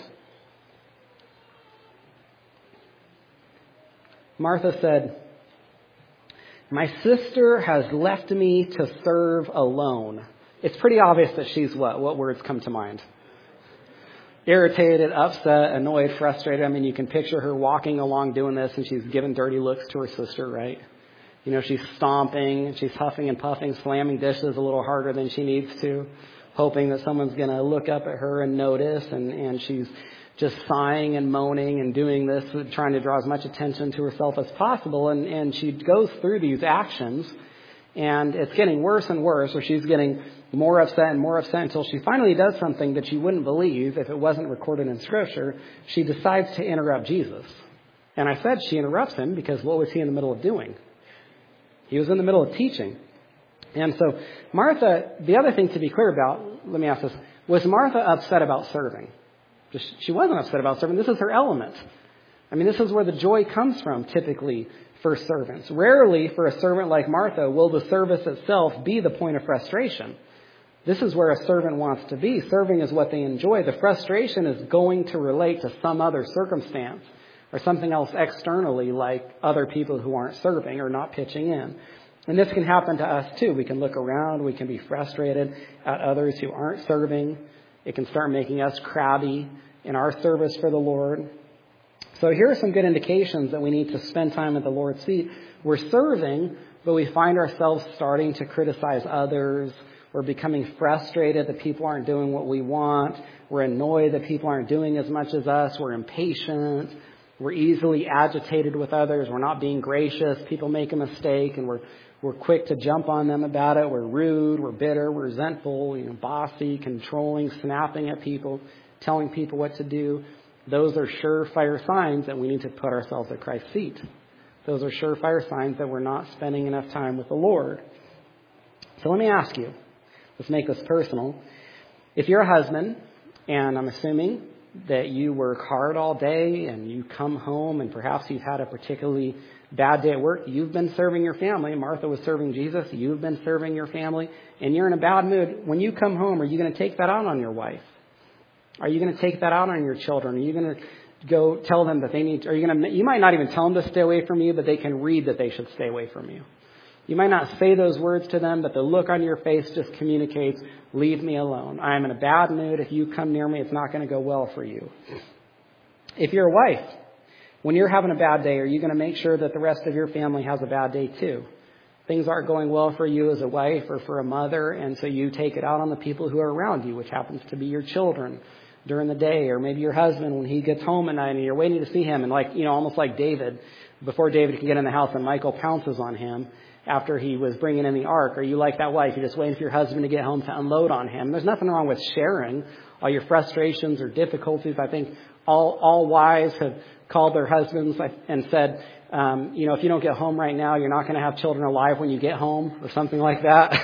Martha said, my sister has left me to serve alone. It's pretty obvious that she's what? What words come to mind? Irritated, upset, annoyed, frustrated. I mean, you can picture her walking along doing this and she's giving dirty looks to her sister, right? You know, she's stomping, she's huffing and puffing, slamming dishes a little harder than she needs to, hoping that someone's going to look up at her and notice, and, and she's just sighing and moaning and doing this, trying to draw as much attention to herself as possible. And, and she goes through these actions, and it's getting worse and worse, or she's getting more upset and more upset until she finally does something that you wouldn't believe if it wasn't recorded in Scripture. She decides to interrupt Jesus. And I said she interrupts him because what was he in the middle of doing? He was in the middle of teaching. And so Martha, the other thing to be clear about, let me ask this, was Martha upset about serving? She wasn't upset about serving. This is her element. I mean, this is where the joy comes from, typically, for servants. Rarely, for a servant like Martha, will the service itself be the point of frustration. This is where a servant wants to be. Serving is what they enjoy. The frustration is going to relate to some other circumstance or something else externally, like other people who aren't serving or not pitching in. And this can happen to us too. We can look around. We can be frustrated at others who aren't serving. It can start making us crabby in our service for the Lord. So here are some good indications that we need to spend time at the Lord's feet. We're serving, but we find ourselves starting to criticize others. We're becoming frustrated that people aren't doing what we want. We're annoyed that people aren't doing as much as us. We're impatient. We're easily agitated with others. We're not being gracious. People make a mistake, and we're we're quick to jump on them about it. We're rude. We're bitter. We're resentful. You know, bossy, controlling, snapping at people, telling people what to do. Those are surefire signs that we need to put ourselves at Christ's feet. Those are surefire signs that we're not spending enough time with the Lord. So let me ask you. Let's make this personal. If you're a husband, and I'm assuming that you work hard all day and you come home and perhaps you've had a particularly bad day at work, you've been serving your family. Martha was serving Jesus. You've been serving your family, and you're in a bad mood. When you come home, are you going to take that out on your wife? Are you going to take that out on your children? Are you going to go tell them that they need to, are you going to, you might not even tell them to stay away from you, but they can read that they should stay away from you. You might not say those words to them, but the look on your face just communicates, leave me alone. I am in a bad mood. If you come near me, it's not going to go well for you. If you're a wife, when you're having a bad day, are you going to make sure that the rest of your family has a bad day too? Things aren't going well for you as a wife or for a mother, and so you take it out on the people who are around you, which happens to be your children during the day, or maybe your husband when he gets home at night and you're waiting to see him, and like, you know, almost like David, before David can get in the house and Michal pounces on him after he was bringing in the ark. Are you like that wife? You're just waiting for your husband to get home to unload on him. There's nothing wrong with sharing all your frustrations or difficulties. I think all all wives have called their husbands and said, um, you know, if you don't get home right now, you're not going to have children alive when you get home, or something like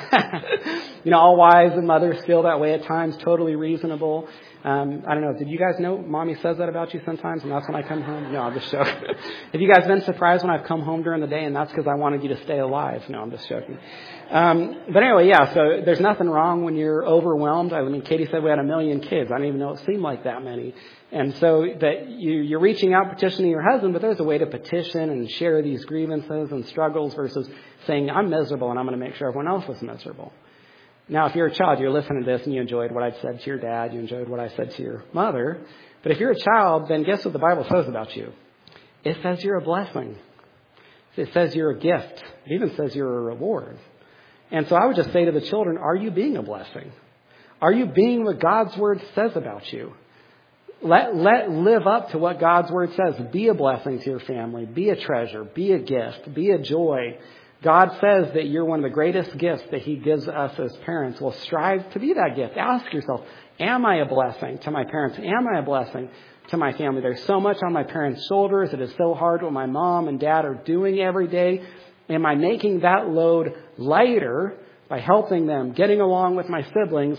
that. You know, all wives and mothers feel that way at times. Totally reasonable. Um, I don't know. Did you guys know Mommy says that about you sometimes, and that's when I come home? No, I'm just joking. Have you guys been surprised when I've come home during the day, and that's because I wanted you to stay alive? No, I'm just joking. Um, but anyway, yeah, so there's nothing wrong when you're overwhelmed. I mean, Katie said we had a million kids. I didn't even know it seemed like that many. And so that you, you're reaching out, petitioning your husband, but there's a way to petition and share these grievances and struggles versus saying, I'm miserable, and I'm going to make sure everyone else is miserable. Now, if you're a child, you're listening to this and you enjoyed what I said to your dad, you enjoyed what I said to your mother. But if you're a child, then guess what the Bible says about you? It says you're a blessing. It says you're a gift. It even says you're a reward. And so I would just say to the children, are you being a blessing? Are you being what God's word says about you? Let, let live up to what God's word says. Be a blessing to your family. Be a treasure. Be a gift. Be a joy. God says that you're one of the greatest gifts that he gives us as parents. Well, strive to be that gift. Ask yourself, am I a blessing to my parents? Am I a blessing to my family? There's so much on my parents' shoulders. It is so hard what my mom and dad are doing every day. Am I making that load lighter by helping them, getting along with my siblings?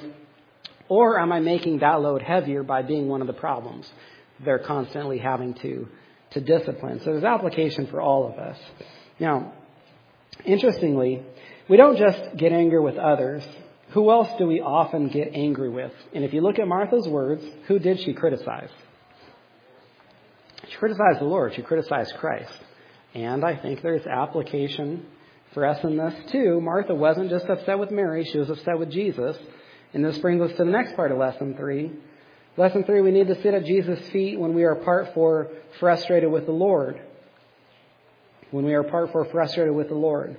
Or am I making that load heavier by being one of the problems they're constantly having to, to discipline? So there's application for all of us. Now, interestingly, we don't just get angry with others. Who else do we often get angry with? And if you look at Martha's words, who did she criticize? She criticized the Lord. She criticized Christ. And I think there's application for us in this too. Martha wasn't just upset with Mary. She was upset with Jesus. And this brings us to the next part of lesson three. Lesson three, we need to sit at Jesus' feet when we are part four, frustrated with the Lord. When we are part four, frustrated with the Lord.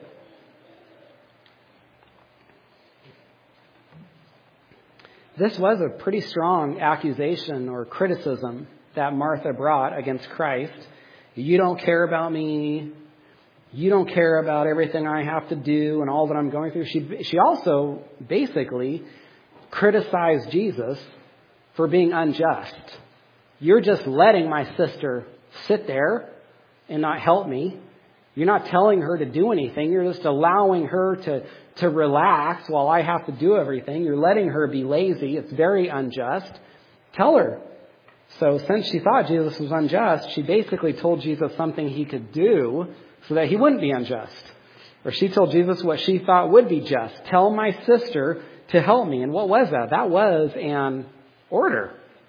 This was a pretty strong accusation or criticism that Martha brought against Christ. You don't care about me. You don't care about everything I have to do and all that I'm going through. She, she also basically criticized Jesus for being unjust. You're just letting my sister sit there and not help me. You're not telling her to do anything. You're just allowing her to, to relax while I have to do everything. You're letting her be lazy. It's very unjust. Tell her. So since she thought Jesus was unjust, she basically told Jesus something he could do so that he wouldn't be unjust. Or she told Jesus what she thought would be just. Tell my sister to help me. And what was that? That was an order.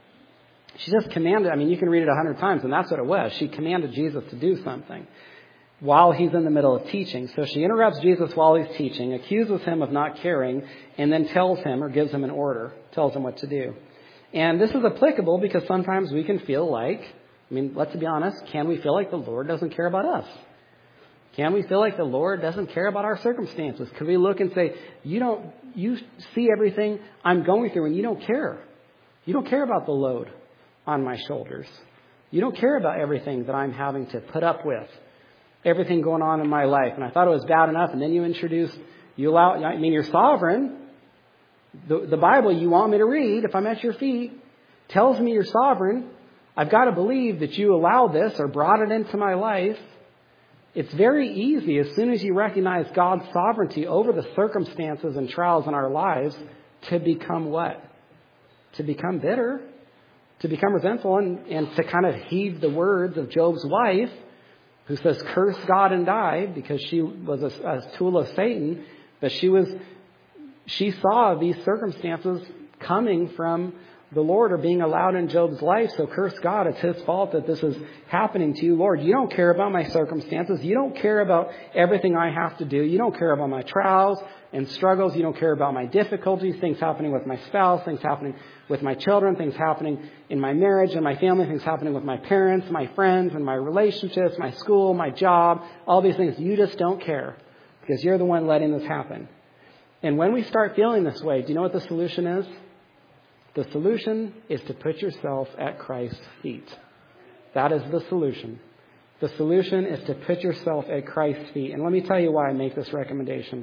She just commanded. I mean, you can read it a hundred times, and that's what it was. She commanded Jesus to do something while he's in the middle of teaching. So she interrupts Jesus while he's teaching, accuses him of not caring, and then tells him or gives him an order, tells him what to do. And this is applicable because sometimes we can feel like, I mean, let's be honest, can we feel like the Lord doesn't care about us? Can we feel like the Lord doesn't care about our circumstances? Could we look and say, you don't, you see everything I'm going through and you don't care. You don't care about the load on my shoulders. You don't care about everything that I'm having to put up with, everything going on in my life. And I thought it was bad enough. And then you introduced, you allow, I mean, you're sovereign. The, the Bible you want me to read, if I'm at your feet, tells me you're sovereign. I've got to believe that you allowed this or brought it into my life. It's very easy as soon as you recognize God's sovereignty over the circumstances and trials in our lives to become what? To become bitter, to become resentful, and, and to kind of heed the words of Job's wife, who says, curse God and die, because she was a, a tool of Satan. But she was, she saw these circumstances coming from the Lord or being allowed in Job's life. So curse God. It's his fault that this is happening to you. Lord, you don't care about my circumstances. You don't care about everything I have to do. You don't care about my trials and struggles. You don't care about my difficulties, things happening with my spouse, things happening with my children, things happening in my marriage and my family, things happening with my parents, my friends, and my relationships, my school, my job, all these things. You just don't care because you're the one letting this happen. And when we start feeling this way, do you know what the solution is? The solution is to put yourself at Christ's feet. That is the solution. The solution is to put yourself at Christ's feet. And let me tell you why I make this recommendation.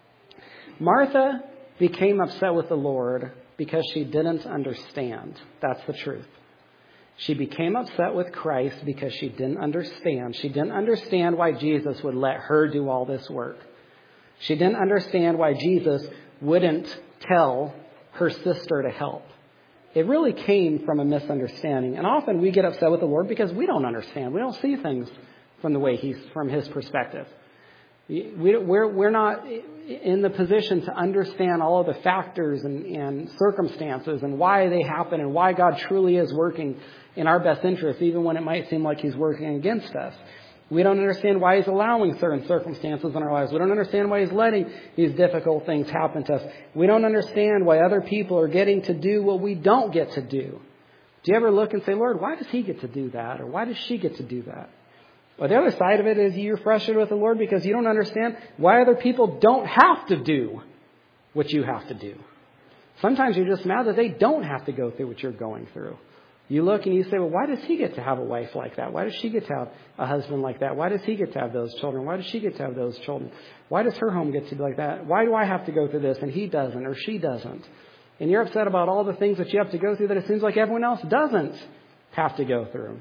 Martha became upset with the Lord because she didn't understand. That's the truth. She became upset with Christ because she didn't understand. She didn't understand why Jesus would let her do all this work. She didn't understand why Jesus wouldn't tell her sister to help. It really came from a misunderstanding. And often we get upset with the Lord because we don't understand. We don't see things from the way he's, from his perspective. We, we're, we're not in the position to understand all of the factors and, and circumstances and why they happen and why God truly is working in our best interest, even when it might seem like he's working against us. We don't understand why he's allowing certain circumstances in our lives. We don't understand why he's letting these difficult things happen to us. We don't understand why other people are getting to do what we don't get to do. Do you ever look and say, Lord, why does he get to do that? Or why does she get to do that? Well, the other side of it is you're frustrated with the Lord because you don't understand why other people don't have to do what you have to do. Sometimes you're just mad that they don't have to go through what you're going through. You look and you say, well, why does he get to have a wife like that? Why does she get to have a husband like that? Why does he get to have those children? Why does she get to have those children? Why does her home get to be like that? Why do I have to go through this and he doesn't or she doesn't? And you're upset about all the things that you have to go through that it seems like everyone else doesn't have to go through.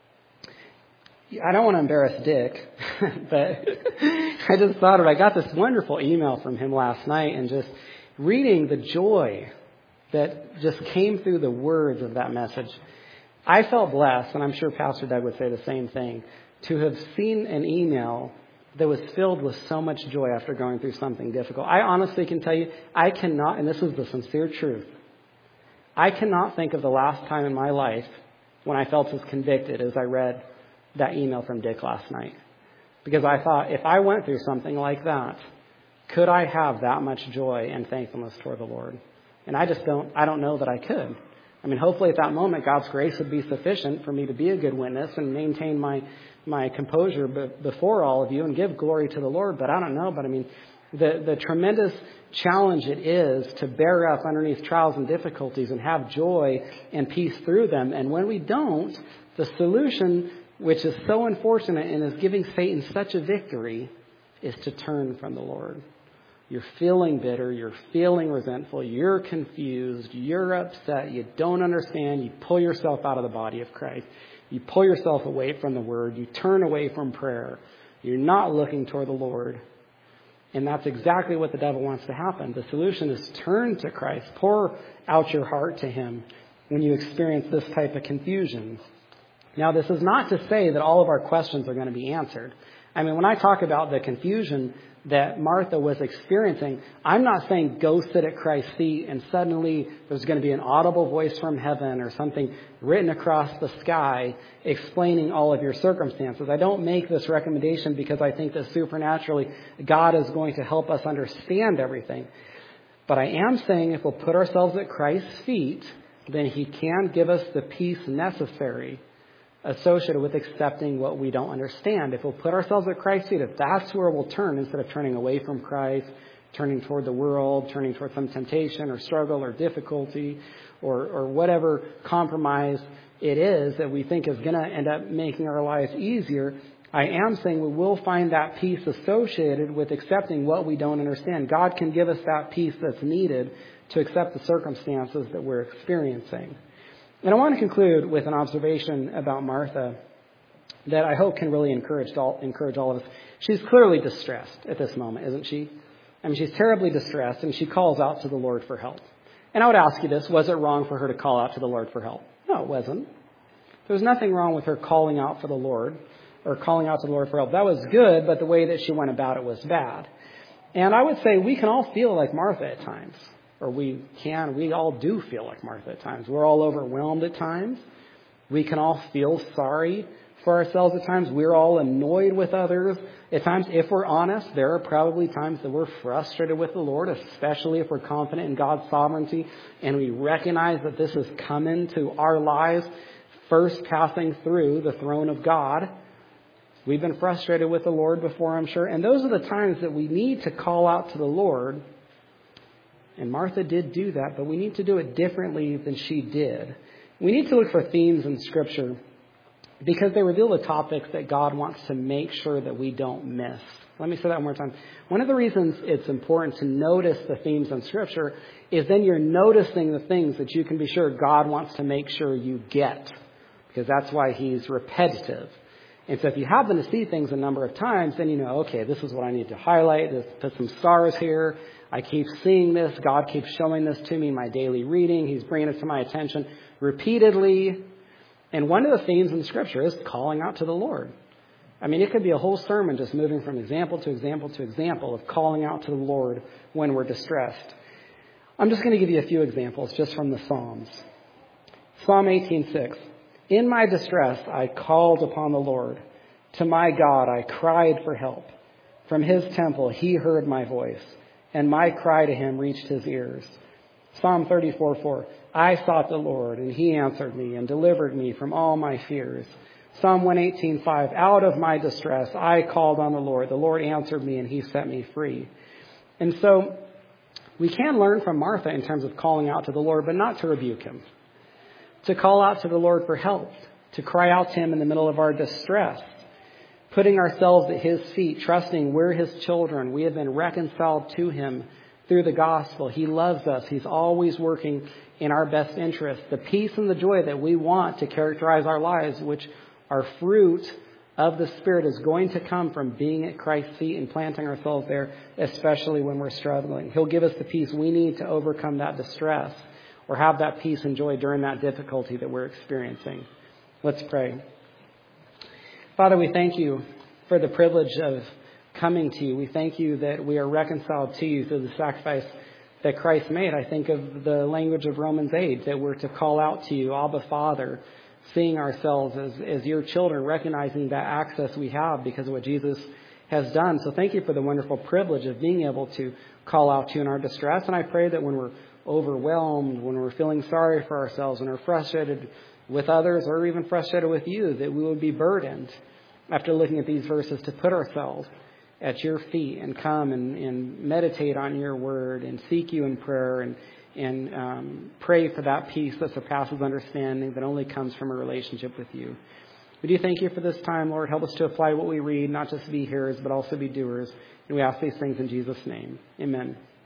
I don't want to embarrass Dick, but I just thought of it. I got this wonderful email from him last night and just reading the joy that just came through the words of that message. I felt blessed, and I'm sure Pastor Doug would say the same thing, to have seen an email that was filled with so much joy after going through something difficult. I honestly can tell you, I cannot, and this is the sincere truth, I cannot think of the last time in my life when I felt as convicted as I read that email from Dick last night. Because I thought, if I went through something like that, could I have that much joy and thankfulness toward the Lord? And I just don't, I don't know that I could. I mean, hopefully at that moment, God's grace would be sufficient for me to be a good witness and maintain my, my composure b- before all of you and give glory to the Lord. But I don't know. But I mean, the, the tremendous challenge it is to bear up underneath trials and difficulties and have joy and peace through them. And when we don't, the solution, which is so unfortunate and is giving Satan such a victory, is to turn from the Lord. You're feeling bitter, you're feeling resentful, you're confused, you're upset, you don't understand, you pull yourself out of the body of Christ. You pull yourself away from the Word. You turn away from prayer. You're not looking toward the Lord. And that's exactly what the devil wants to happen. The solution is turn to Christ. Pour out your heart to Him when you experience this type of confusion. Now, this is not to say that all of our questions are going to be answered. I mean, when I talk about the confusion that Martha was experiencing, I'm not saying go sit at Christ's feet and suddenly there's going to be an audible voice from heaven or something written across the sky explaining all of your circumstances. I don't make this recommendation because I think that supernaturally God is going to help us understand everything. But I am saying if we'll put ourselves at Christ's feet, then He can give us the peace necessary associated with accepting what we don't understand. If we'll put ourselves at Christ's feet, if that's where we'll turn instead of turning away from Christ, turning toward the world, turning toward some temptation or struggle or difficulty or, or whatever compromise it is that we think is going to end up making our lives easier, I am saying we will find that peace associated with accepting what we don't understand. God can give us that peace that's needed to accept the circumstances that we're experiencing. And I want to conclude with an observation about Martha that I hope can really encourage all, encourage all of us. She's clearly distressed at this moment, isn't she? I mean, she's terribly distressed, and she calls out to the Lord for help. And I would ask you this, was it wrong for her to call out to the Lord for help? No, it wasn't. There was nothing wrong with her calling out for the Lord or calling out to the Lord for help. That was good, but the way that she went about it was bad. And I would say we can all feel like Martha at times. Or we can, we all do feel like Martha at times. We're all overwhelmed at times. We can all feel sorry for ourselves at times. We're all annoyed with others. At times, if we're honest, there are probably times that we're frustrated with the Lord, especially if we're confident in God's sovereignty and we recognize that this is coming to our lives, first passing through the throne of God. We've been frustrated with the Lord before, I'm sure. And those are the times that we need to call out to the Lord. And Martha did do that, but we need to do it differently than she did. We need to look for themes in Scripture because they reveal the topics that God wants to make sure that we don't miss. Let me say that one more time. One of the reasons it's important to notice the themes in Scripture is then you're noticing the things that you can be sure God wants to make sure you get, because that's why He's repetitive. And so if you happen to see things a number of times, then you know, okay, this is what I need to highlight. Let's put some stars here. I keep seeing this. God keeps showing this to me in my daily reading. He's bringing it to my attention repeatedly. And one of the themes in Scripture is calling out to the Lord. I mean, it could be a whole sermon just moving from example to example to example of calling out to the Lord when we're distressed. I'm just going to give you a few examples just from the Psalms. Psalm eighteen six. In my distress, I called upon the Lord. To my God, I cried for help. From His temple, He heard my voice, and my cry to Him reached His ears. Psalm thirty-four four. I sought the Lord, and He answered me and delivered me from all my fears. Psalm one eighteen five. Out of my distress, I called on the Lord. The Lord answered me, and He set me free. And so we can learn from Martha in terms of calling out to the Lord, but not to rebuke Him. To call out to the Lord for help. To cry out to Him in the middle of our distress. Putting ourselves at His feet, trusting we're His children. We have been reconciled to Him through the gospel. He loves us. He's always working in our best interest. The peace and the joy that we want to characterize our lives, which are fruit of the Spirit, is going to come from being at Christ's feet and planting ourselves there, especially when we're struggling. He'll give us the peace we need to overcome that distress or have that peace and joy during that difficulty that we're experiencing. Let's pray. Father, we thank You for the privilege of coming to You. We thank You that we are reconciled to You through the sacrifice that Christ made. I think of the language of Romans eight, that we're to call out to You, Abba, Father, seeing ourselves as, as Your children, recognizing that access we have because of what Jesus has done. So thank You for the wonderful privilege of being able to call out to You in our distress. And I pray that when we're overwhelmed, when we're feeling sorry for ourselves, when we're frustrated with others or even frustrated with You, that we would be burdened after looking at these verses to put ourselves at Your feet and come and, and meditate on Your word and seek You in prayer and, and um, pray for that peace that surpasses understanding that only comes from a relationship with You. We do thank You for this time, Lord. Help us to apply what we read, not just be hearers, but also be doers. And we ask these things in Jesus' name. Amen.